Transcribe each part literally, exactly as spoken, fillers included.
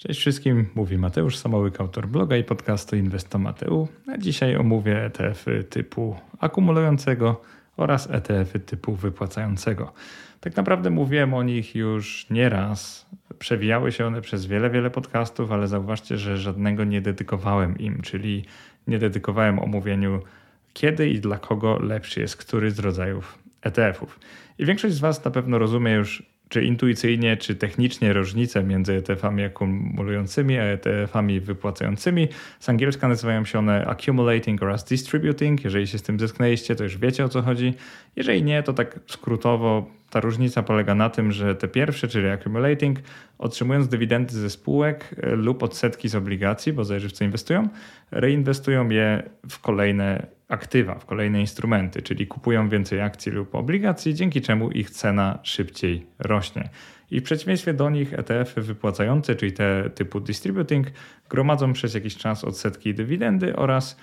Cześć wszystkim, mówi Mateusz Samołyk, autor bloga i podcastu Inwestomateu. A dzisiaj omówię E T F-y typu akumulującego oraz E T F-y typu wypłacającego. Tak naprawdę mówiłem o nich już nieraz. Przewijały się one przez wiele, wiele podcastów, ale zauważcie, że żadnego nie dedykowałem im, czyli nie dedykowałem omówieniu, kiedy i dla kogo lepszy jest który z rodzajów E T F-ów. I większość z Was na pewno rozumie już, czy intuicyjnie, czy technicznie różnicę między E T F-ami akumulującymi a E T F-ami wypłacającymi. Z angielska nazywają się one accumulating oraz distributing. Jeżeli się z tym zetknęliście, to już wiecie, o co chodzi. Jeżeli nie, to tak skrótowo ta różnica polega na tym, że te pierwsze, czyli accumulating, otrzymując dywidendy ze spółek lub odsetki z obligacji, bo zależy w co inwestują, reinwestują je w kolejne aktywa, w kolejne instrumenty, czyli kupują więcej akcji lub obligacji, dzięki czemu ich cena szybciej rośnie. I w przeciwieństwie do nich E T F-y wypłacające, czyli te typu distributing, gromadzą przez jakiś czas odsetki i dywidendy oraz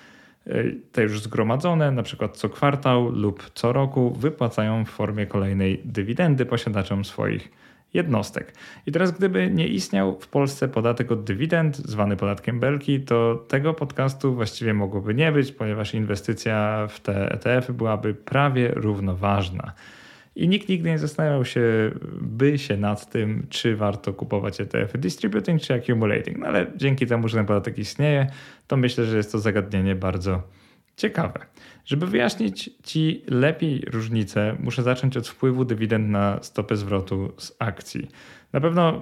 te już zgromadzone, na przykład co kwartał lub co roku, wypłacają w formie kolejnej dywidendy posiadaczom swoich jednostek. I teraz gdyby nie istniał w Polsce podatek od dywidend, zwany podatkiem Belki, to tego podcastu właściwie mogłoby nie być, ponieważ inwestycja w te E T F-y byłaby prawie równoważna. I nikt nigdy nie zastanawiał się, by się nad tym, czy warto kupować E T F-y distributing czy accumulating. No ale dzięki temu, że ten podatek istnieje, to myślę, że jest to zagadnienie bardzo ciekawe. Żeby wyjaśnić Ci lepiej różnicę, muszę zacząć od wpływu dywidend na stopę zwrotu z akcji. Na pewno,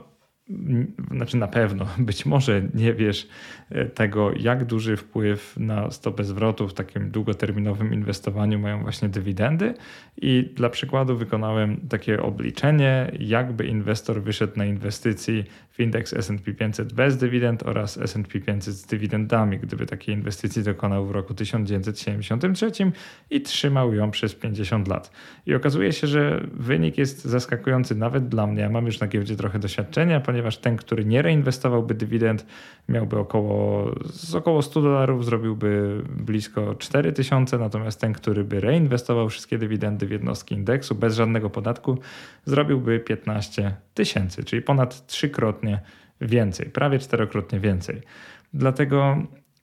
znaczy na pewno, być może nie wiesz tego, jak duży wpływ na stopę zwrotu w takim długoterminowym inwestowaniu mają właśnie dywidendy. I dla przykładu wykonałem takie obliczenie, jakby inwestor wyszedł na inwestycji w indeks S and P pięćset bez dywidend oraz S and P pięćset z dywidendami, gdyby takiej inwestycji dokonał w roku tysiąc dziewięćset siedemdziesiątym trzecim i trzymał ją przez pięćdziesiąt lat. I okazuje się, że wynik jest zaskakujący nawet dla mnie. Ja mam już na giełdzie trochę doświadczenia, ponieważ ten, który nie reinwestowałby dywidend, miałby około, z około sto dolarów, zrobiłby blisko cztery tysiące, natomiast ten, który by reinwestował wszystkie dywidendy w jednostki indeksu bez żadnego podatku, zrobiłby piętnaście tysięcy, czyli ponad trzykrotnie więcej, prawie czterokrotnie więcej. Dlatego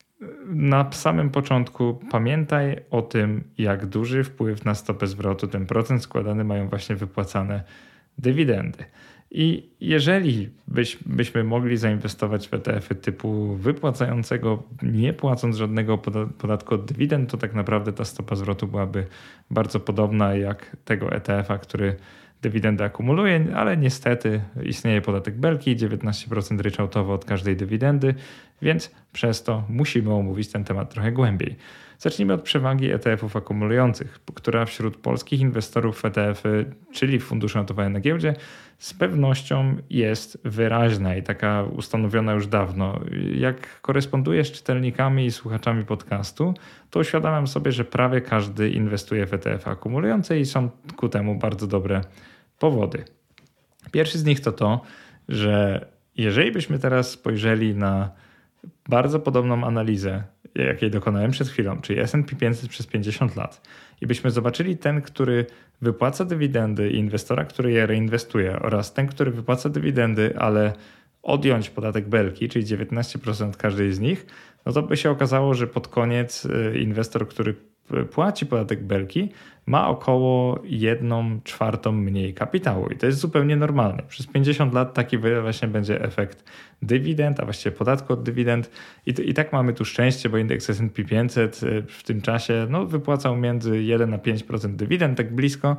na samym początku pamiętaj o tym, jak duży wpływ na stopę zwrotu ten procent składany mają właśnie wypłacane dywidendy. I jeżeli byś, byśmy mogli zainwestować w E T F-y typu wypłacającego, nie płacąc żadnego podatku od dywidend, to tak naprawdę ta stopa zwrotu byłaby bardzo podobna jak tego E T F-a, który dywidendę akumuluje, ale niestety istnieje podatek Belki, dziewiętnaście procent ryczałtowo od każdej dywidendy, więc przez to musimy omówić ten temat trochę głębiej. Zacznijmy od przewagi E T F-ów akumulujących, która wśród polskich inwestorów w E T F-y, czyli fundusze notowane na giełdzie, z pewnością jest wyraźna i taka ustanowiona już dawno. Jak koresponduję z czytelnikami i słuchaczami podcastu, to uświadamiam sobie, że prawie każdy inwestuje w E T F-y akumulujące i są ku temu bardzo dobre powody. Pierwszy z nich to to, że jeżeli byśmy teraz spojrzeli na bardzo podobną analizę, jakiej dokonałem przed chwilą, czyli S and P pięćset przez pięćdziesiąt lat i byśmy zobaczyli ten, który wypłaca dywidendy i inwestora, który je reinwestuje oraz ten, który wypłaca dywidendy, ale odjąć podatek Belki, czyli dziewiętnaście procent każdej z nich, no to by się okazało, że pod koniec inwestor, który płaci podatek Belki, ma około jedną czwartą mniej kapitału i to jest zupełnie normalne. Przez pięćdziesiąt lat taki właśnie będzie efekt dywidend, a właściwie podatku od dywidend i, i tak mamy tu szczęście, bo indeks S and P pięćset w tym czasie no, wypłacał między jeden a pięć procent dywidend, tak blisko,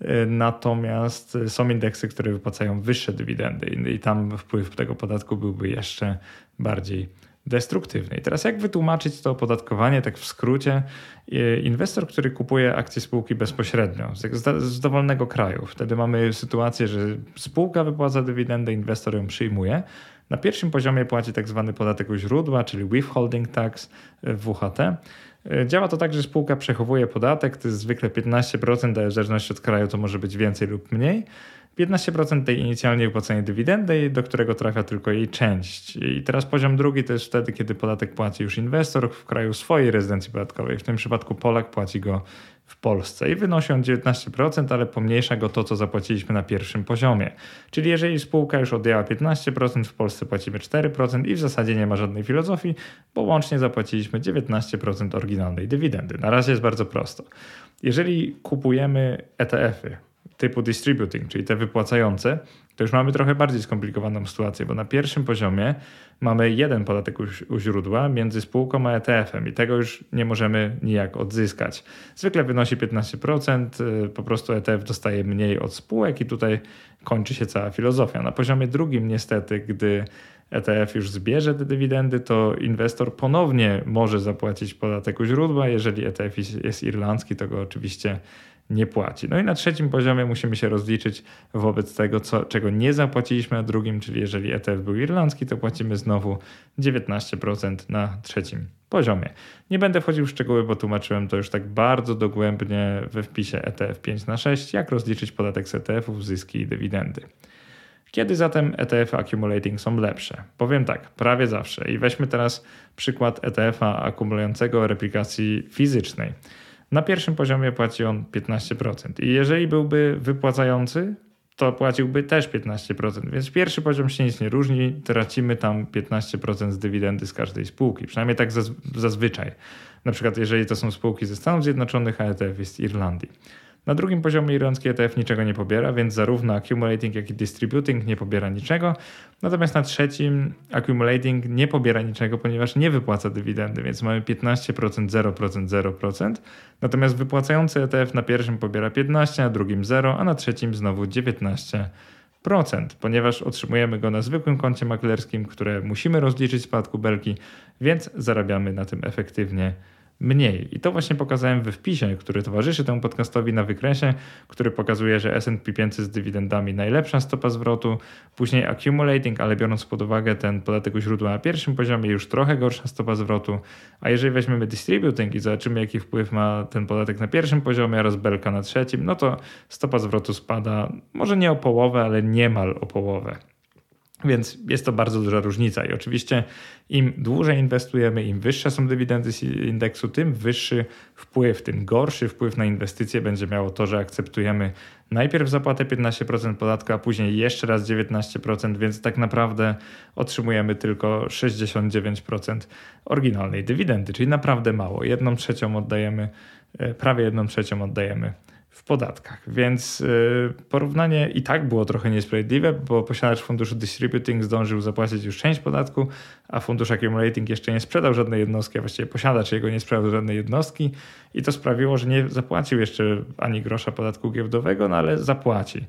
natomiast są indeksy, które wypłacają wyższe dywidendy i, i tam wpływ tego podatku byłby jeszcze bardziej destruktywny. I teraz jak wytłumaczyć to opodatkowanie tak w skrócie? Inwestor, który kupuje akcje spółki bezpośrednio z, z dowolnego kraju, wtedy mamy sytuację, że spółka wypłaca dywidendę, inwestor ją przyjmuje. Na pierwszym poziomie płaci tak zwany podatek u źródła, czyli withholding tax, W H T. Działa to tak, że spółka przechowuje podatek, to jest zwykle piętnaście procent, a w zależności od kraju to może być więcej lub mniej. piętnaście procent tej inicjalnie wypłaconej dywidendy, do którego trafia tylko jej część. I teraz poziom drugi to jest wtedy, kiedy podatek płaci już inwestor w kraju swojej rezydencji podatkowej. W tym przypadku Polak płaci go w Polsce i wynosi on dziewiętnaście procent, ale pomniejsza go to, co zapłaciliśmy na pierwszym poziomie. Czyli jeżeli spółka już odjęła piętnaście procent, w Polsce płacimy cztery procent i w zasadzie nie ma żadnej filozofii, bo łącznie zapłaciliśmy dziewiętnaście procent oryginalnej dywidendy. Na razie jest bardzo prosto. Jeżeli kupujemy E T F-y typu distributing, czyli te wypłacające, to już mamy trochę bardziej skomplikowaną sytuację, bo na pierwszym poziomie mamy jeden podatek u, u źródła między spółką a E T F-em i tego już nie możemy nijak odzyskać. Zwykle wynosi piętnaście procent, po prostu E T F dostaje mniej od spółek i tutaj kończy się cała filozofia. Na poziomie drugim niestety, gdy E T F już zbierze te dywidendy, to inwestor ponownie może zapłacić podatek u źródła. Jeżeli E T F jest irlandzki, to go oczywiście nie płaci. No i na trzecim poziomie musimy się rozliczyć wobec tego, co, czego nie zapłaciliśmy na drugim, czyli jeżeli E T F był irlandzki, to płacimy znowu dziewiętnaście procent na trzecim poziomie. Nie będę wchodził w szczegóły, bo tłumaczyłem to już tak bardzo dogłębnie we wpisie E T F pięć na sześć, jak rozliczyć podatek z E T F-ów, zyski i dywidendy. Kiedy zatem E T F accumulating są lepsze? Powiem tak, prawie zawsze. I weźmy teraz przykład E T F-a akumulującego o replikacji fizycznej. Na pierwszym poziomie płaci on piętnaście procent i jeżeli byłby wypłacający, to płaciłby też piętnaście procent, więc pierwszy poziom się nic nie różni, tracimy tam piętnaście procent z dywidendy z każdej spółki, przynajmniej tak zaz- zazwyczaj. Na przykład jeżeli to są spółki ze Stanów Zjednoczonych, a E T F jest z Irlandii. Na drugim poziomie irlandzki E T F niczego nie pobiera, więc zarówno accumulating, jak i distributing nie pobiera niczego. Natomiast na trzecim accumulating nie pobiera niczego, ponieważ nie wypłaca dywidendy, więc mamy piętnaście procent, zero procent, zero procent. Natomiast wypłacający E T F na pierwszym pobiera piętnaście, na drugim zero, a na trzecim znowu dziewiętnaście procent, ponieważ otrzymujemy go na zwykłym koncie maklerskim, które musimy rozliczyć z podatku belki, więc zarabiamy na tym efektywnie mniej. I to właśnie pokazałem we wpisie, który towarzyszy temu podcastowi na wykresie, który pokazuje, że S and P pięćset z dywidendami najlepsza stopa zwrotu, później accumulating, ale biorąc pod uwagę ten podatek u źródła na pierwszym poziomie, już trochę gorsza stopa zwrotu, a jeżeli weźmiemy distributing i zobaczymy, jaki wpływ ma ten podatek na pierwszym poziomie oraz belka na trzecim, no to stopa zwrotu spada może nie o połowę, ale niemal o połowę. Więc jest to bardzo duża różnica i oczywiście im dłużej inwestujemy, im wyższe są dywidendy z indeksu, tym wyższy wpływ, tym gorszy wpływ na inwestycje będzie miało to, że akceptujemy najpierw zapłatę piętnaście procent podatku, a później jeszcze raz dziewiętnaście procent, więc tak naprawdę otrzymujemy tylko sześćdziesiąt dziewięć procent oryginalnej dywidendy, czyli naprawdę mało. Jedną trzecią oddajemy, prawie jedną trzecią oddajemy w podatkach, więc yy, porównanie i tak było trochę niesprawiedliwe, bo posiadacz funduszu distributing zdążył zapłacić już część podatku, a fundusz accumulating jeszcze nie sprzedał żadnej jednostki, a właściwie posiadacz jego nie sprzedał żadnej jednostki i to sprawiło, że nie zapłacił jeszcze ani grosza podatku giełdowego, no ale zapłaci.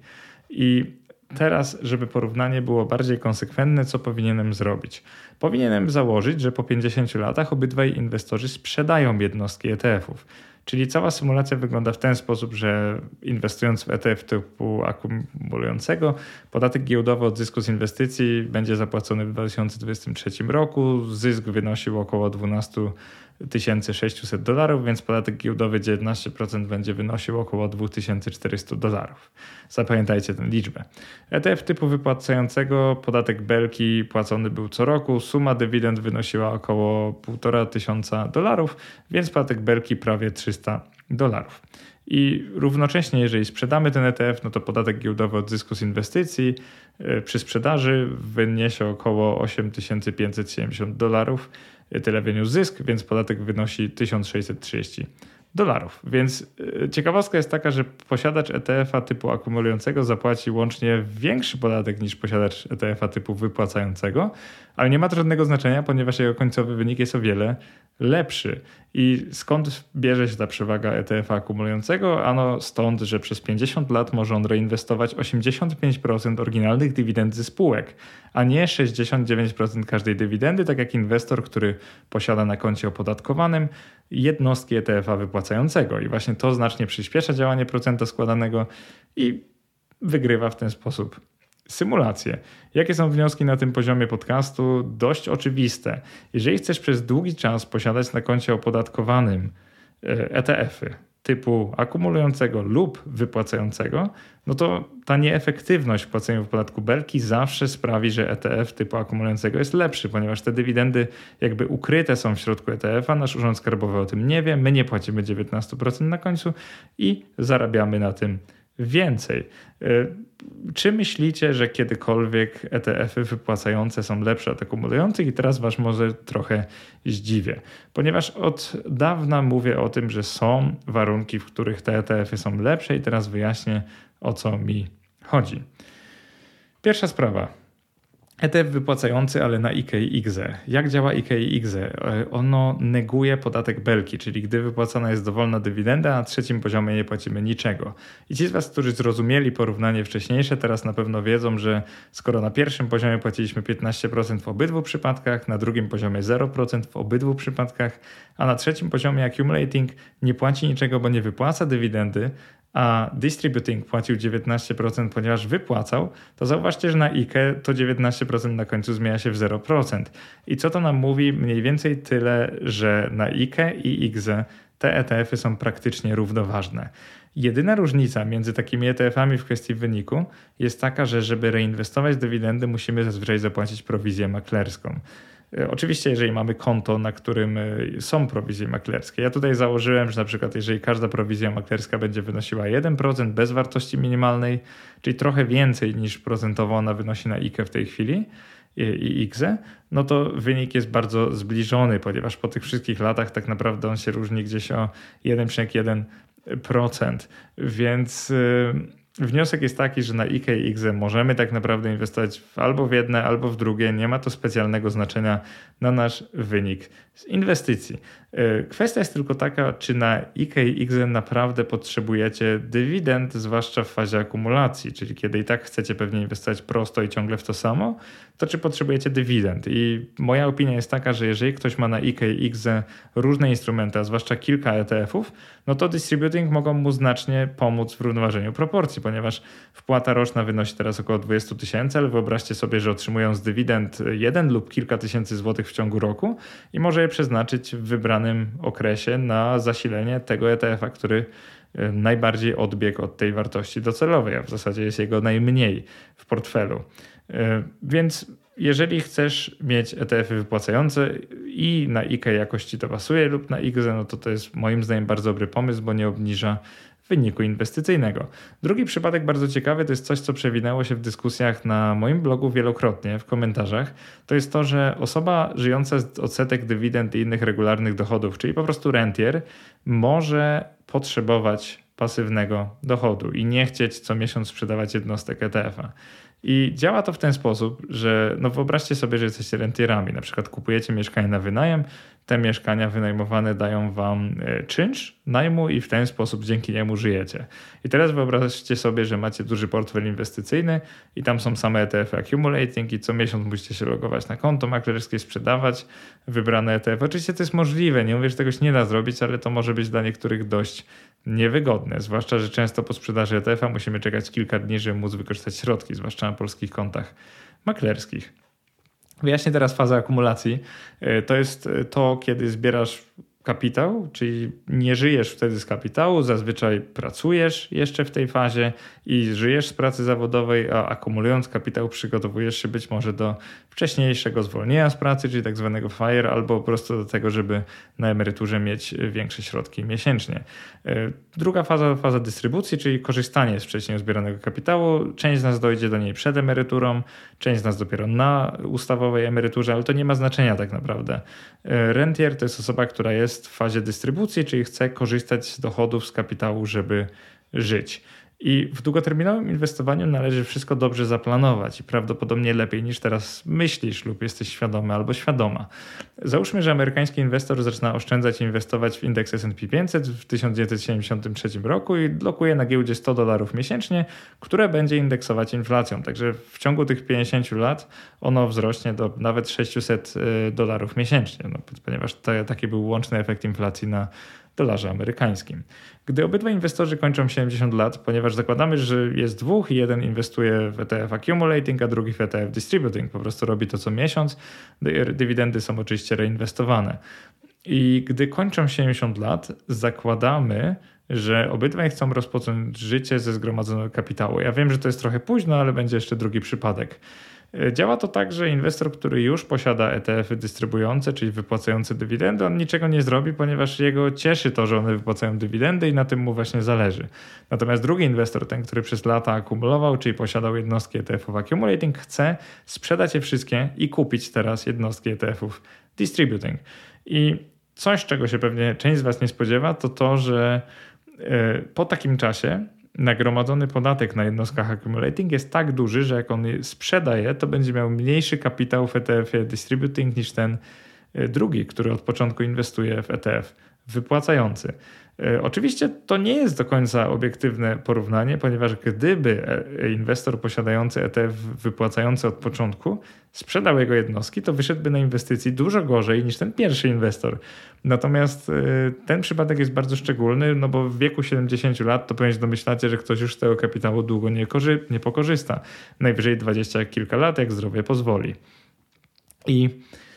I teraz, żeby porównanie było bardziej konsekwentne, co powinienem zrobić? Powinienem założyć, że po pięćdziesięciu latach obydwaj inwestorzy sprzedają jednostki E T F-ów. Czyli cała symulacja wygląda w ten sposób, że inwestując w E T F typu akumulującego, podatek giełdowy od zysku z inwestycji będzie zapłacony w dwa tysiące dwudziestym trzecim roku. Zysk wynosił około dwanaście tysięcy sześćset dolarów, więc podatek giełdowy dziewiętnaście procent będzie wynosił około dwa tysiące czterysta dolarów. Zapamiętajcie tę liczbę. E T F typu wypłacającego podatek belki płacony był co roku. Suma dywidend wynosiła około półtora tysiąca dolarów, więc podatek belki prawie trzysta dolarów. I równocześnie, jeżeli sprzedamy ten E T F, no to podatek giełdowy od zysku z inwestycji yy, przy sprzedaży wyniesie około osiem tysięcy pięćset siedemdziesiąt dolarów. Tyle wyniósł zysk, więc podatek wynosi tysiąc sześćset trzydzieści dolarów. Więc yy, ciekawostka jest taka, że posiadacz E T F-a typu akumulującego zapłaci łącznie większy podatek niż posiadacz E T F-a typu wypłacającego, ale nie ma to żadnego znaczenia, ponieważ jego końcowy wynik jest o wiele lepszy. I skąd bierze się ta przewaga E T F-a akumulującego? Ano stąd, że przez pięćdziesiąt lat może on reinwestować osiemdziesiąt pięć procent oryginalnych dywidend ze spółek, a nie sześćdziesiąt dziewięć procent każdej dywidendy, tak jak inwestor, który posiada na koncie opodatkowanym jednostki E T F-a wypłacającego. I właśnie to znacznie przyspiesza działanie procenta składanego i wygrywa w ten sposób symulacje. Jakie są wnioski na tym poziomie podcastu? Dość oczywiste. Jeżeli chcesz przez długi czas posiadać na koncie opodatkowanym E T F-y, typu akumulującego lub wypłacającego, no to ta nieefektywność w płaceniu w podatku Belki zawsze sprawi, że E T F typu akumulującego jest lepszy, ponieważ te dywidendy jakby ukryte są w środku E T F a, nasz urząd skarbowy o tym nie wie, my nie płacimy dziewiętnaście procent na końcu i zarabiamy na tym więcej. Czy myślicie, że kiedykolwiek E T F y wypłacające są lepsze od akumulujących? I teraz was może trochę zdziwię, ponieważ od dawna mówię o tym, że są warunki, w których te E T F y są lepsze i teraz wyjaśnię, o co mi chodzi. Pierwsza sprawa. E T F wypłacający, ale na I K E I X E. Jak działa I K E I X E? Ono neguje podatek Belki, czyli gdy wypłacana jest dowolna dywidenda, a na trzecim poziomie nie płacimy niczego. I ci z was, którzy zrozumieli porównanie wcześniejsze, teraz na pewno wiedzą, że skoro na pierwszym poziomie płaciliśmy piętnaście procent w obydwu przypadkach, na drugim poziomie zero procent w obydwu przypadkach, a na trzecim poziomie accumulating nie płaci niczego, bo nie wypłaca dywidendy, a distributing płacił dziewiętnaście procent, ponieważ wypłacał, to zauważcie, że na I K E to dziewiętnaście procent na końcu zmienia się w zero procent. I co to nam mówi? Mniej więcej tyle, że na I K E i I X E te E T F y są praktycznie równoważne. Jedyna różnica między takimi E T F ami w kwestii wyniku jest taka, że żeby reinwestować dywidendy, musimy zazwyczaj zapłacić prowizję maklerską. Oczywiście, jeżeli mamy konto, na którym są prowizje maklerskie. Ja tutaj założyłem, że na przykład jeżeli każda prowizja maklerska będzie wynosiła jeden procent bez wartości minimalnej, czyli trochę więcej niż procentowo ona wynosi na I K E w tej chwili i I X E, no to wynik jest bardzo zbliżony, ponieważ po tych wszystkich latach tak naprawdę on się różni gdzieś o jeden przecinek jeden procent. Więc wniosek jest taki, że na I K E I X E możemy tak naprawdę inwestować w albo w jedne, albo w drugie. Nie ma to specjalnego znaczenia na nasz wynik z inwestycji. Kwestia jest tylko taka, czy na I K E I X E naprawdę potrzebujecie dywidend, zwłaszcza w fazie akumulacji, czyli kiedy i tak chcecie pewnie inwestować prosto i ciągle w to samo, to czy potrzebujecie dywidend? I moja opinia jest taka, że jeżeli ktoś ma na I K E I X E różne instrumenty, a zwłaszcza kilka E T F ów, no to distributing mogą mu znacznie pomóc w równoważeniu proporcji, ponieważ wpłata roczna wynosi teraz około dwadzieścia tysięcy, ale wyobraźcie sobie, że otrzymują z dywidend jeden lub kilka tysięcy złotych w ciągu roku i może je przeznaczyć w wybranym okresie na zasilenie tego E T F a, który najbardziej odbiegł od tej wartości docelowej, a w zasadzie jest jego najmniej w portfelu. Więc jeżeli chcesz mieć E T F y wypłacające i na I K E jakoś ci to pasuje lub na I X E, no to to jest moim zdaniem bardzo dobry pomysł, bo nie obniża wyniku inwestycyjnego. Drugi przypadek bardzo ciekawy to jest coś, co przewinęło się w dyskusjach na moim blogu wielokrotnie w komentarzach. To jest to, że osoba żyjąca z odsetek dywidend i innych regularnych dochodów, czyli po prostu rentier, może potrzebować pasywnego dochodu i nie chcieć co miesiąc sprzedawać jednostek E T F a. I działa to w ten sposób, że no wyobraźcie sobie, że jesteście rentierami. Na przykład kupujecie mieszkanie na wynajem, te mieszkania wynajmowane dają wam czynsz najmu i w ten sposób dzięki niemu żyjecie. I teraz wyobraźcie sobie, że macie duży portfel inwestycyjny i tam są same E T F y accumulating i co miesiąc musicie się logować na konto maklerskie, sprzedawać wybrane E T F. Oczywiście to jest możliwe, nie mówię, że tego się nie da zrobić, ale to może być dla niektórych dość niewygodne, zwłaszcza, że często po sprzedaży E T F a musimy czekać kilka dni, żeby móc wykorzystać środki, zwłaszcza na polskich kontach maklerskich. Wyjaśnię teraz fazę akumulacji. To jest to, kiedy zbierasz kapitał, czyli nie żyjesz wtedy z kapitału, zazwyczaj pracujesz jeszcze w tej fazie i żyjesz z pracy zawodowej, a akumulując kapitał przygotowujesz się być może do wcześniejszego zwolnienia z pracy, czyli tak zwanego FIRE, albo po prostu do tego, żeby na emeryturze mieć większe środki miesięcznie. Druga faza, faza dystrybucji, czyli korzystanie z wcześniej zbieranego kapitału. Część z nas dojdzie do niej przed emeryturą, część z nas dopiero na ustawowej emeryturze, ale to nie ma znaczenia tak naprawdę. Rentier to jest osoba, która jest w fazie dystrybucji, czyli chce korzystać z dochodów z kapitału, żeby żyć. I w długoterminowym inwestowaniu należy wszystko dobrze zaplanować i prawdopodobnie lepiej niż teraz myślisz lub jesteś świadomy albo świadoma. Załóżmy, że amerykański inwestor zaczyna oszczędzać i inwestować w indeks S and P pięćset w tysiąc dziewięćset siedemdziesiątym trzecim roku i lokuje na giełdzie sto dolarów miesięcznie, które będzie indeksować inflacją. Także w ciągu tych pięćdziesięciu lat ono wzrośnie do nawet sześćset dolarów miesięcznie, no, ponieważ to, taki był łączny efekt inflacji na dolarze amerykańskim. Gdy obydwaj inwestorzy kończą siedemdziesiąt lat, ponieważ zakładamy, że jest dwóch i jeden inwestuje w E T F accumulating, a drugi w E T F distributing, po prostu robi to co miesiąc, dywidendy są oczywiście reinwestowane. I gdy kończą siedemdziesiąt lat, zakładamy, że obydwaj chcą rozpocząć życie ze zgromadzonego kapitału. Ja wiem, że to jest trochę późno, ale będzie jeszcze drugi przypadek. Działa to tak, że inwestor, który już posiada E T F-y dystrybuujące, czyli wypłacające dywidendy, on niczego nie zrobi, ponieważ jego cieszy to, że one wypłacają dywidendy i na tym mu właśnie zależy. Natomiast drugi inwestor, ten, który przez lata akumulował, czyli posiadał jednostki E T F-ów accumulating, chce sprzedać je wszystkie i kupić teraz jednostki E T F-ów distributing. I coś, czego się pewnie część z Was nie spodziewa, to to, że po takim czasie nagromadzony podatek na jednostkach accumulating jest tak duży, że jak on je sprzedaje, to będzie miał mniejszy kapitał w E T F-ie distributing niż ten drugi, który od początku inwestuje w E T F wypłacający. Oczywiście to nie jest do końca obiektywne porównanie, ponieważ gdyby inwestor posiadający E T F wypłacający od początku sprzedał jego jednostki, to wyszedłby na inwestycji dużo gorzej niż ten pierwszy inwestor. Natomiast ten przypadek jest bardzo szczególny, no bo w wieku siedemdziesięciu lat to pewnie domyślacie, że ktoś już z tego kapitału długo nie, korzy- nie pokorzysta. Najwyżej dwadzieścia kilka lat, jak zdrowie pozwoli. I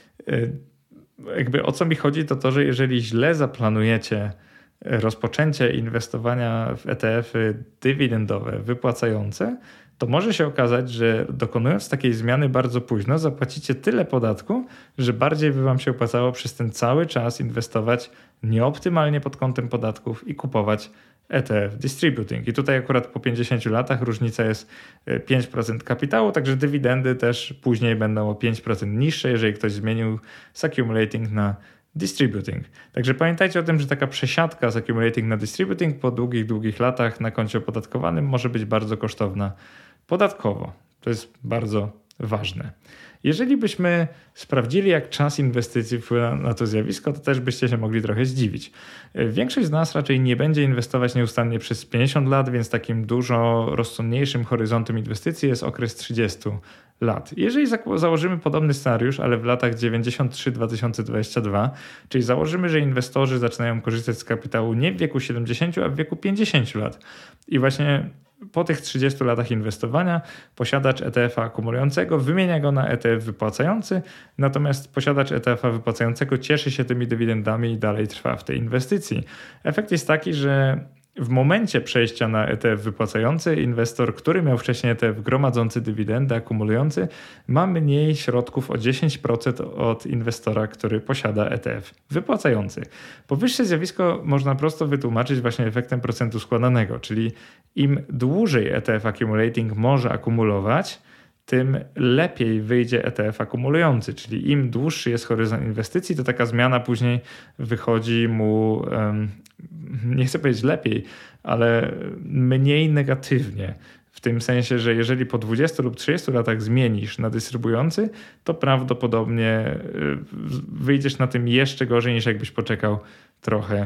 jakby o co mi chodzi, to to, że jeżeli źle zaplanujecie rozpoczęcie inwestowania w E T F-y dywidendowe wypłacające, to może się okazać, że dokonując takiej zmiany bardzo późno zapłacicie tyle podatku, że bardziej by wam się opłacało przez ten cały czas inwestować nieoptymalnie pod kątem podatków i kupować E T F distributing. I tutaj akurat po pięćdziesięciu latach różnica jest pięć procent kapitału, także dywidendy też później będą o pięć procent niższe, jeżeli ktoś zmienił z accumulating na distributing. Także pamiętajcie o tym, że taka przesiadka z accumulating na distributing po długich, długich latach na koncie opodatkowanym może być bardzo kosztowna podatkowo. To jest bardzo ważne. Jeżeli byśmy sprawdzili, jak czas inwestycji wpływa na to zjawisko, to też byście się mogli trochę zdziwić. Większość z nas raczej nie będzie inwestować nieustannie przez pięćdziesiąt lat, więc takim dużo rozsądniejszym horyzontem inwestycji jest okres trzydzieści lat. Jeżeli założymy podobny scenariusz, ale w latach dziewięćdziesiąt trzy do dwa tysiące dwudziestego drugiego, czyli założymy, że inwestorzy zaczynają korzystać z kapitału nie w wieku siedemdziesięciu, a w wieku pięćdziesięciu lat. I właśnie po tych trzydziestu latach inwestowania posiadacz E T F-a akumulującego wymienia go na E T F wypłacający, natomiast posiadacz E T F-a wypłacającego cieszy się tymi dywidendami i dalej trwa w tej inwestycji. Efekt jest taki, że w momencie przejścia na E T F wypłacający inwestor, który miał wcześniej E T F gromadzący dywidendy, akumulujący, ma mniej środków o dziesięć procent od inwestora, który posiada E T F wypłacający. Powyższe zjawisko można prosto wytłumaczyć właśnie efektem procentu składanego, czyli im dłużej E T F accumulating może akumulować, tym lepiej wyjdzie E T F akumulujący, czyli im dłuższy jest horyzont inwestycji, to taka zmiana później wychodzi mu, um, nie chcę powiedzieć lepiej, ale mniej negatywnie. W tym sensie, że jeżeli po dwudziestu lub trzydziestu latach zmienisz na dystrybuujący, to prawdopodobnie wyjdziesz na tym jeszcze gorzej, niż jakbyś poczekał trochę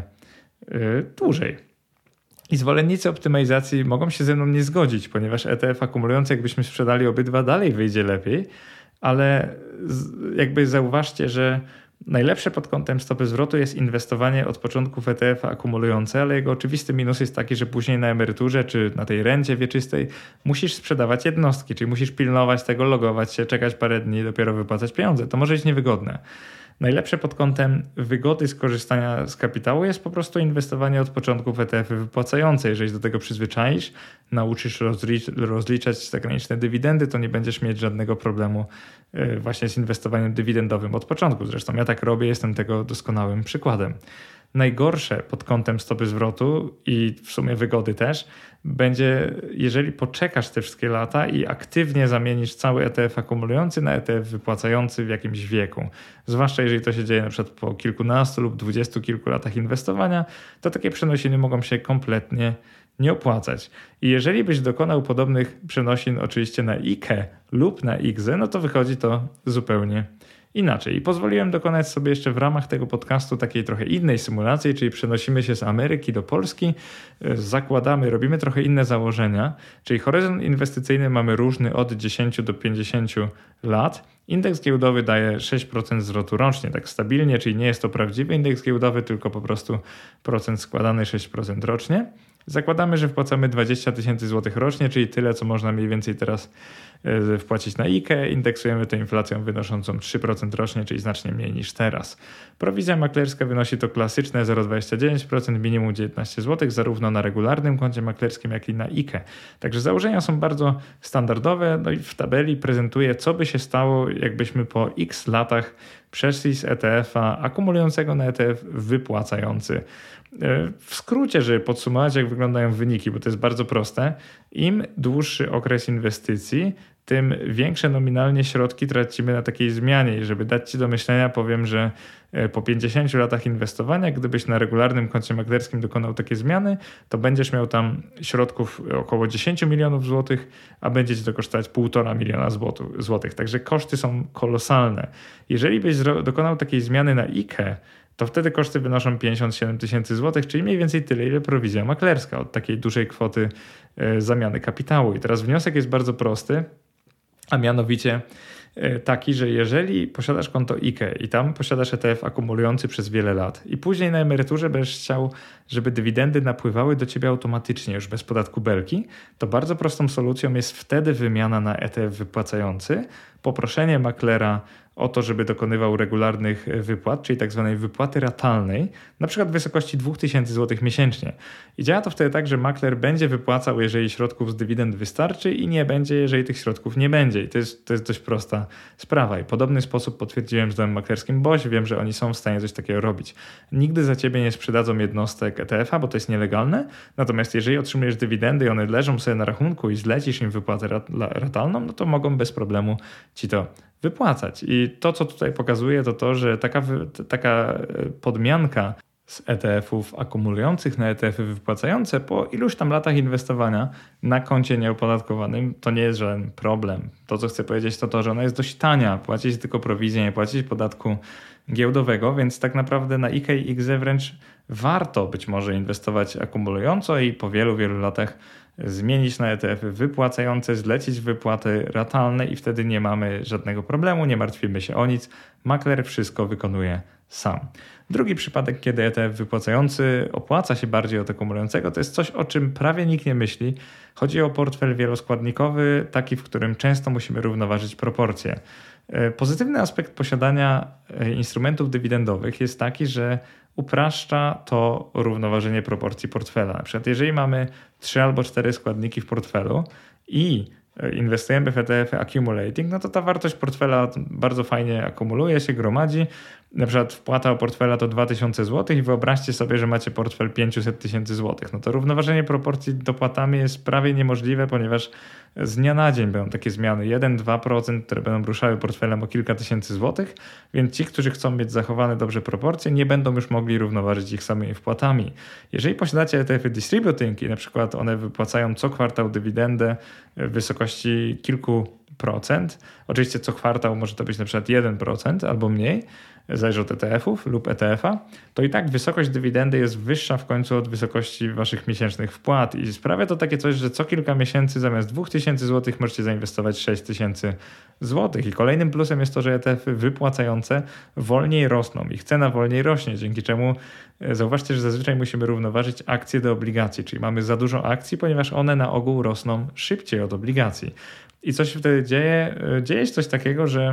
dłużej. I zwolennicy optymalizacji mogą się ze mną nie zgodzić, ponieważ E T F akumulujący, jakbyśmy sprzedali obydwa, dalej wyjdzie lepiej, ale jakby zauważcie, że najlepsze pod kątem stopy zwrotu jest inwestowanie od początku w E T F akumulujące, ale jego oczywisty minus jest taki, że później na emeryturze czy na tej rencie wieczystej musisz sprzedawać jednostki, czyli musisz pilnować tego, logować się, czekać parę dni, dopiero wypłacać pieniądze. To może być niewygodne. Najlepsze pod kątem wygody skorzystania z kapitału jest po prostu inwestowanie od początku w E T F-y wypłacające. Jeżeli do tego przyzwyczaisz, nauczysz rozlicz, rozliczać zagraniczne dywidendy, to nie będziesz mieć żadnego problemu właśnie z inwestowaniem dywidendowym od początku. Zresztą ja tak robię, jestem tego doskonałym przykładem. Najgorsze pod kątem stopy zwrotu i w sumie wygody też będzie, jeżeli poczekasz te wszystkie lata i aktywnie zamienisz cały E T F akumulujący na E T F wypłacający w jakimś wieku. Zwłaszcza jeżeli to się dzieje na przykład po kilkunastu lub dwudziestu kilku latach inwestowania, to takie przenosiny mogą się kompletnie nie opłacać. I jeżeli byś dokonał podobnych przenosin oczywiście na I K E lub na I K Z E, no to wychodzi to zupełnie inaczej. I pozwoliłem dokonać sobie jeszcze w ramach tego podcastu takiej trochę innej symulacji, czyli przenosimy się z Ameryki do Polski, zakładamy, robimy trochę inne założenia, czyli horyzont inwestycyjny mamy różny od dziesięciu do pięćdziesięciu lat Indeks giełdowy daje sześć procent zwrotu rocznie, tak stabilnie, czyli nie jest to prawdziwy indeks giełdowy, tylko po prostu procent składany sześć procent rocznie. Zakładamy, że wpłacamy dwadzieścia tysięcy złotych rocznie, czyli tyle, co można mniej więcej teraz wpłacić na I K E. Indeksujemy to inflacją wynoszącą trzy procent rocznie, czyli znacznie mniej niż teraz. Prowizja maklerska wynosi to klasyczne zero przecinek dwadzieścia dziewięć procent, minimum dziewiętnaście złotych, zarówno na regularnym koncie maklerskim, jak i na I K E. Także założenia są bardzo standardowe, no i w tabeli prezentuje, co by się stało, jakbyśmy po X latach przeszli z E T F-a akumulującego na E T F wypłacający. W skrócie, żeby podsumować, jak wyglądają wyniki, bo to jest bardzo proste. Im dłuższy okres inwestycji, tym większe nominalnie środki tracimy na takiej zmianie. I żeby dać Ci do myślenia, powiem, że po pięćdziesięciu latach inwestowania, gdybyś na regularnym koncie maklerskim dokonał takie zmiany, to będziesz miał tam środków około dziesięć milionów złotych, a będzie Ci to kosztować półtora miliona złotych. Także koszty są kolosalne. Jeżeli byś dokonał takiej zmiany na I K E, to wtedy koszty wynoszą pięćdziesiąt siedem tysięcy złotych, czyli mniej więcej tyle, ile prowizja maklerska od takiej dużej kwoty zamiany kapitału. I teraz wniosek jest bardzo prosty, a mianowicie taki, że jeżeli posiadasz konto I K E i tam posiadasz E T F akumulujący przez wiele lat i później na emeryturze będziesz chciał, żeby dywidendy napływały do Ciebie automatycznie, już bez podatku belki, to bardzo prostą solucją jest wtedy wymiana na E T F wypłacający, poproszenie maklera o to, żeby dokonywał regularnych wypłat, czyli tak zwanej wypłaty ratalnej, na przykład w wysokości dwa tysiące złotych miesięcznie. I działa to wtedy tak, że makler będzie wypłacał, jeżeli środków z dywidend wystarczy i nie będzie, jeżeli tych środków nie będzie. I to jest, to jest dość prosta sprawa. I w podobny sposób potwierdziłem z domem maklerskim B O Ś, wiem, że oni są w stanie coś takiego robić. Nigdy za Ciebie nie sprzedadzą jednostek E T F-a, bo to jest nielegalne, natomiast jeżeli otrzymujesz dywidendy i one leżą sobie na rachunku i zlecisz im wypłatę ratalną, no to mogą bez problemu Ci to wypłacać. I to, co tutaj pokazuje, to to, że taka, taka podmianka z E T F-ów akumulujących na E T F-y wypłacające po iluś tam latach inwestowania na koncie nieopodatkowanym to nie jest żaden problem. To, co chcę powiedzieć, to to, że ona jest dość tania. Płacić tylko prowizję, nie płacić podatku giełdowego, więc tak naprawdę na I K E i X E wręcz warto być może inwestować akumulująco i po wielu, wielu latach zmienić na E T F-y wypłacające, zlecić wypłaty ratalne i wtedy nie mamy żadnego problemu, nie martwimy się o nic. Makler wszystko wykonuje sam. Drugi przypadek, kiedy E T F wypłacający opłaca się bardziej od akumulującego, to jest coś, o czym prawie nikt nie myśli. Chodzi o portfel wieloskładnikowy, taki, w którym często musimy równoważyć proporcje. Pozytywny aspekt posiadania instrumentów dywidendowych jest taki, że upraszcza to równoważenie proporcji portfela. Na przykład jeżeli mamy trzy albo cztery składniki w portfelu i inwestujemy w E T F-y accumulating, no to ta wartość portfela bardzo fajnie akumuluje się, gromadzi. Na przykład wpłata o portfela to dwa tysiące złotych i wyobraźcie sobie, że macie portfel pięćset tysięcy złotych. No to równoważenie proporcji dopłatami jest prawie niemożliwe, ponieważ z dnia na dzień będą takie zmiany jeden do dwóch procent, które będą ruszały portfelem o kilka tysięcy złotych, więc ci, którzy chcą mieć zachowane dobrze proporcje, nie będą już mogli równoważyć ich samymi wpłatami. Jeżeli posiadacie E T F-y distributing i na przykład one wypłacają co kwartał dywidendę w wysokości kilku procent, oczywiście co kwartał może to być na przykład jeden procent albo mniej, zależy od E T F-ów lub E T F-a, to i tak wysokość dywidendy jest wyższa w końcu od wysokości waszych miesięcznych wpłat i sprawia to takie coś, że co kilka miesięcy zamiast dwa tysiące złotych możecie zainwestować sześć tysięcy złotych. I kolejnym plusem jest to, że E T F-y wypłacające wolniej rosną. Ich cena wolniej rośnie, dzięki czemu zauważcie, że zazwyczaj musimy równoważyć akcje do obligacji, czyli mamy za dużo akcji, ponieważ one na ogół rosną szybciej od obligacji. I co się wtedy dzieje? Dzieje się coś takiego, że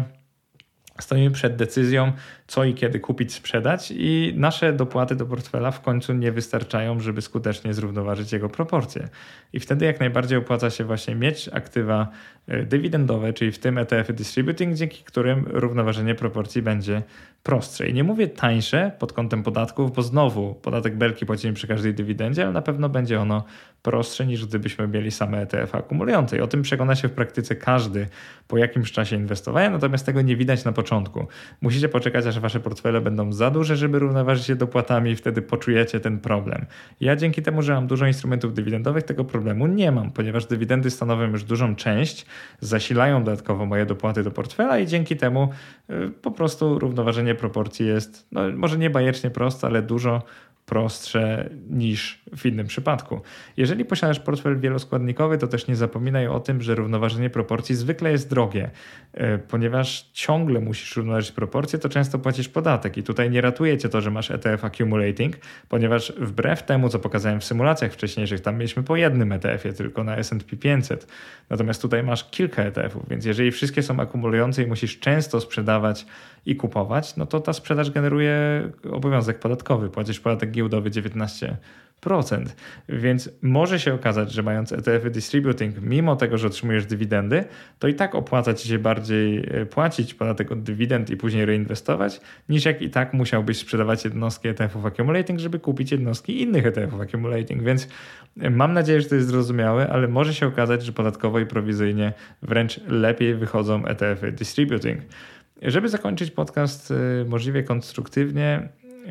stoimy przed decyzją, co i kiedy kupić, sprzedać i nasze dopłaty do portfela w końcu nie wystarczają, żeby skutecznie zrównoważyć jego proporcje. I wtedy jak najbardziej opłaca się właśnie mieć aktywa dywidendowe, czyli w tym E T F-y distributing, dzięki którym równoważenie proporcji będzie prostsze. I nie mówię tańsze pod kątem podatków, bo znowu podatek belki płacimy przy każdej dywidendzie, ale na pewno będzie ono prostsze niż gdybyśmy mieli same E T F-y akumulujące. I o tym przekona się w praktyce każdy po jakimś czasie inwestowania, natomiast tego nie widać na początku. Musicie poczekać, aż wasze portfele będą za duże, żeby równoważyć je dopłatami i wtedy poczujecie ten problem. Ja dzięki temu, że mam dużo instrumentów dywidendowych, tego problemu nie mam, ponieważ dywidendy stanowią już dużą część, zasilają dodatkowo moje dopłaty do portfela i dzięki temu y, po prostu równoważenie proporcji jest, no może nie bajecznie proste, ale dużo prostsze niż w innym przypadku. Jeżeli posiadasz portfel wieloskładnikowy, to też nie zapominaj o tym, że równoważenie proporcji zwykle jest drogie. Ponieważ ciągle musisz równoważyć proporcje, to często płacisz podatek i tutaj nie ratuje cię to, że masz E T F accumulating, ponieważ wbrew temu, co pokazałem w symulacjach wcześniejszych, tam mieliśmy po jednym E T F-ie, tylko na S and P pięćset. Natomiast tutaj masz kilka E T F-ów, więc jeżeli wszystkie są akumulujące i musisz często sprzedawać i kupować, no to ta sprzedaż generuje obowiązek podatkowy. Płacisz podatek giełdowy dziewiętnaście procent. Więc może się okazać, że mając E T F-y distributing, mimo tego, że otrzymujesz dywidendy, to i tak opłaca ci się bardziej płacić podatek od dywidend i później reinwestować, niż jak i tak musiałbyś sprzedawać jednostki E T F-ów accumulating, żeby kupić jednostki innych E T F-ów accumulating. Więc mam nadzieję, że to jest zrozumiałe, ale może się okazać, że podatkowo i prowizyjnie wręcz lepiej wychodzą E T F-y distributing. Żeby zakończyć podcast możliwie konstruktywnie,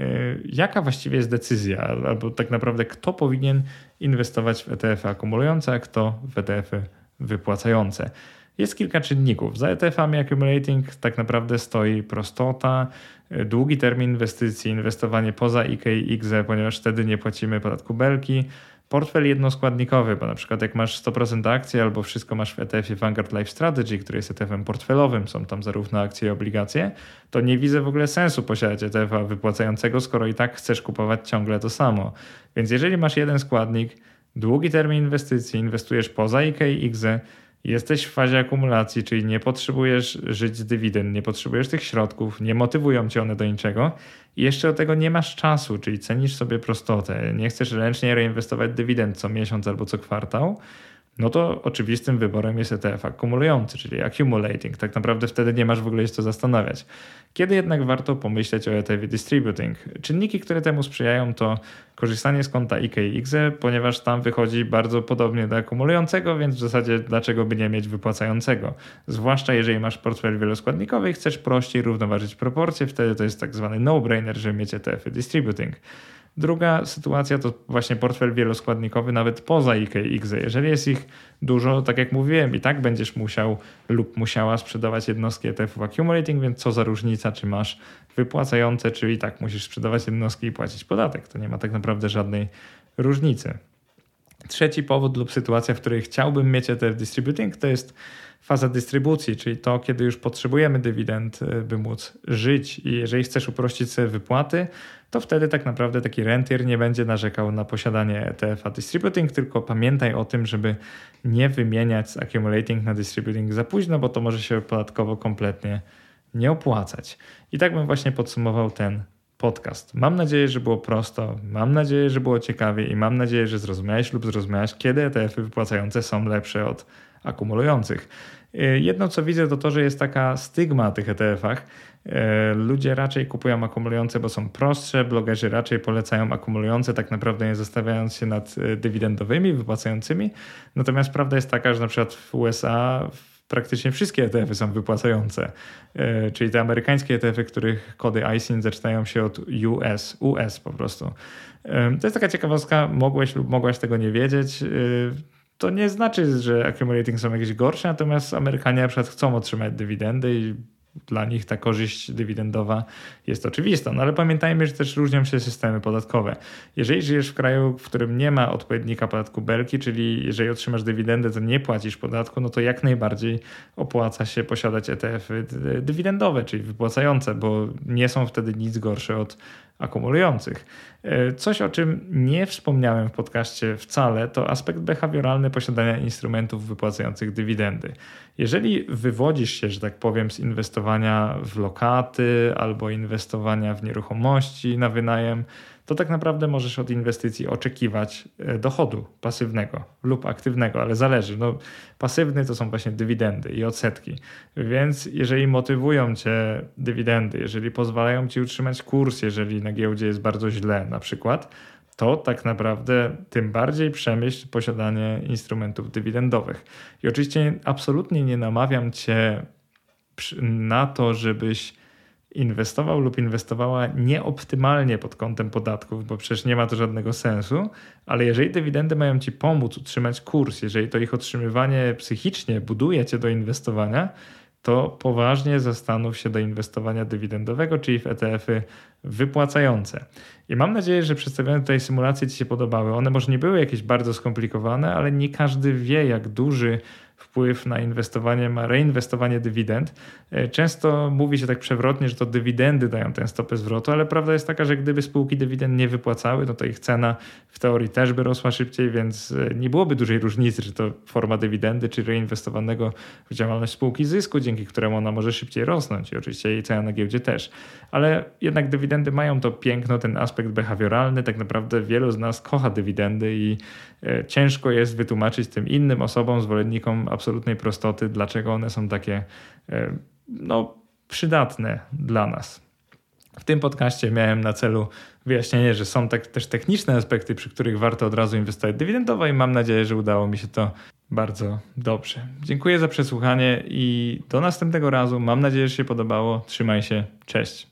jaka właściwie jest decyzja, albo tak naprawdę kto powinien inwestować w E T F-y akumulujące, a kto w E T F-y wypłacające? Jest kilka czynników. Za E T F-ami accumulating tak naprawdę stoi prostota, długi termin inwestycji, inwestowanie poza I K i I K Z E, ponieważ wtedy nie płacimy podatku belki, portfel jednoskładnikowy, bo na przykład jak masz sto procent akcji albo wszystko masz w E T F-ie Vanguard Life Strategy, który jest E T F-em portfelowym, są tam zarówno akcje i obligacje, to nie widzę w ogóle sensu posiadać E T F-a wypłacającego, skoro i tak chcesz kupować ciągle to samo. Więc jeżeli masz jeden składnik, długi termin inwestycji, inwestujesz poza I K i I K Z E, jesteś w fazie akumulacji, czyli nie potrzebujesz żyć z dywidend, nie potrzebujesz tych środków, nie motywują cię one do niczego i jeszcze do tego nie masz czasu, czyli cenisz sobie prostotę, nie chcesz ręcznie reinwestować dywidend co miesiąc albo co kwartał, no to oczywistym wyborem jest E T F akumulujący, czyli accumulating. Tak naprawdę wtedy nie masz w ogóle się co zastanawiać. Kiedy jednak warto pomyśleć o E T F distributing? Czynniki, które temu sprzyjają, to korzystanie z konta I K i I K Z E, ponieważ tam wychodzi bardzo podobnie do akumulującego, więc w zasadzie dlaczego by nie mieć wypłacającego? Zwłaszcza jeżeli masz portfel wieloskładnikowy i chcesz prościej równoważyć proporcje, wtedy to jest tak zwany no-brainer, żeby mieć E T F distributing. Druga sytuacja to właśnie portfel wieloskładnikowy nawet poza I K i I K Z E. Jeżeli jest ich dużo, tak jak mówiłem, i tak będziesz musiał lub musiała sprzedawać jednostki E T F-ów accumulating, więc co za różnica, czy masz wypłacające, czy i tak musisz sprzedawać jednostki i płacić podatek. To nie ma tak naprawdę żadnej różnicy. Trzeci powód lub sytuacja, w której chciałbym mieć E T F distributing, to jest faza dystrybucji, czyli to, kiedy już potrzebujemy dywidend, by móc żyć i jeżeli chcesz uprościć sobie wypłaty, to wtedy tak naprawdę taki rentier nie będzie narzekał na posiadanie E T F-a distributing, tylko pamiętaj o tym, żeby nie wymieniać z accumulating na distributing za późno, bo to może się podatkowo kompletnie nie opłacać. I tak bym właśnie podsumował ten podcast. Mam nadzieję, że było prosto, mam nadzieję, że było ciekawie i mam nadzieję, że zrozumiałeś lub zrozumiałeś, kiedy E T F-y wypłacające są lepsze od akumulujących. Jedno co widzę to to, że jest taka stygma o tych E T F-ach. Ludzie raczej kupują akumulujące, bo są prostsze, blogerzy raczej polecają akumulujące, tak naprawdę nie zastanawiając się nad dywidendowymi, wypłacającymi. Natomiast prawda jest taka, że na przykład w U S A praktycznie wszystkie E T F-y są wypłacające, czyli te amerykańskie E T F-y, których kody I S I N zaczynają się od U S, U S po prostu. To jest taka ciekawostka, mogłeś lub mogłaś tego nie wiedzieć. To nie znaczy, że accumulating są jakieś gorsze, natomiast Amerykanie na przykład chcą otrzymać dywidendy i dla nich ta korzyść dywidendowa jest oczywista. No ale pamiętajmy, że też różnią się systemy podatkowe. Jeżeli żyjesz w kraju, w którym nie ma odpowiednika podatku belki, czyli jeżeli otrzymasz dywidendę, to nie płacisz podatku, no to jak najbardziej opłaca się posiadać E T F-y dywidendowe, czyli wypłacające, bo nie są wtedy nic gorsze od akumulujących. Coś, o czym nie wspomniałem w podcaście wcale, to aspekt behawioralny posiadania instrumentów wypłacających dywidendy. Jeżeli wywodzisz się, że tak powiem, z inwestowania w lokaty albo inwestowania w nieruchomości na wynajem, to tak naprawdę możesz od inwestycji oczekiwać dochodu pasywnego lub aktywnego, ale zależy. No, pasywny to są właśnie dywidendy i odsetki. Więc jeżeli motywują cię dywidendy, jeżeli pozwalają ci utrzymać kurs, jeżeli na giełdzie jest bardzo źle na przykład, to tak naprawdę tym bardziej przemyśl posiadanie instrumentów dywidendowych. I oczywiście absolutnie nie namawiam cię na to, żebyś inwestował lub inwestowała nieoptymalnie pod kątem podatków, bo przecież nie ma to żadnego sensu, ale jeżeli dywidendy mają ci pomóc utrzymać kurs, jeżeli to ich otrzymywanie psychicznie buduje cię do inwestowania, to poważnie zastanów się do inwestowania dywidendowego, czyli w E T F-y wypłacające. I mam nadzieję, że przedstawione tutaj symulacje Ci się podobały. One może nie były jakieś bardzo skomplikowane, ale nie każdy wie, jak duży wpływ na inwestowanie ma reinwestowanie dywidend. Często mówi się tak przewrotnie, że to dywidendy dają tę stopę zwrotu, ale prawda jest taka, że gdyby spółki dywidend nie wypłacały, no to ich cena w teorii też by rosła szybciej, więc nie byłoby dużej różnicy, czy to forma dywidendy, czy reinwestowanego w działalność spółki zysku, dzięki któremu ona może szybciej rosnąć i oczywiście jej cena na giełdzie też. Ale jednak dywidendy mają to piękno, ten aspekt behawioralny. Tak naprawdę wielu z nas kocha dywidendy i ciężko jest wytłumaczyć tym innym osobom, zwolennikom absolutnej prostoty, dlaczego one są takie no, przydatne dla nas. W tym podcaście miałem na celu wyjaśnienie, że są tak też techniczne aspekty, przy których warto od razu inwestować dywidendowo i mam nadzieję, że udało mi się to bardzo dobrze. Dziękuję za przesłuchanie i do następnego razu. Mam nadzieję, że się podobało. Trzymaj się. Cześć.